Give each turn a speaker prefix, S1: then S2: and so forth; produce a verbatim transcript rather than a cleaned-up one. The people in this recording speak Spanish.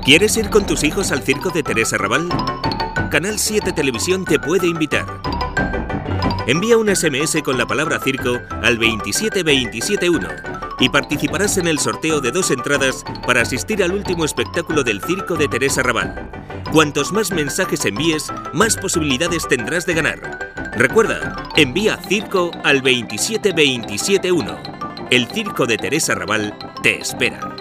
S1: ¿Quieres ir con tus hijos al circo de Teresa Raval? Canal siete Televisión te puede invitar. Envía un ese eme ese con la palabra circo al veintisiete veintisiete uno y participarás en el sorteo de dos entradas para asistir al último espectáculo del circo de Teresa Raval. Cuantos más mensajes envíes, más posibilidades tendrás de ganar. Recuerda, envía circo al veintisiete veintisiete uno. El circo de Teresa Raval te espera.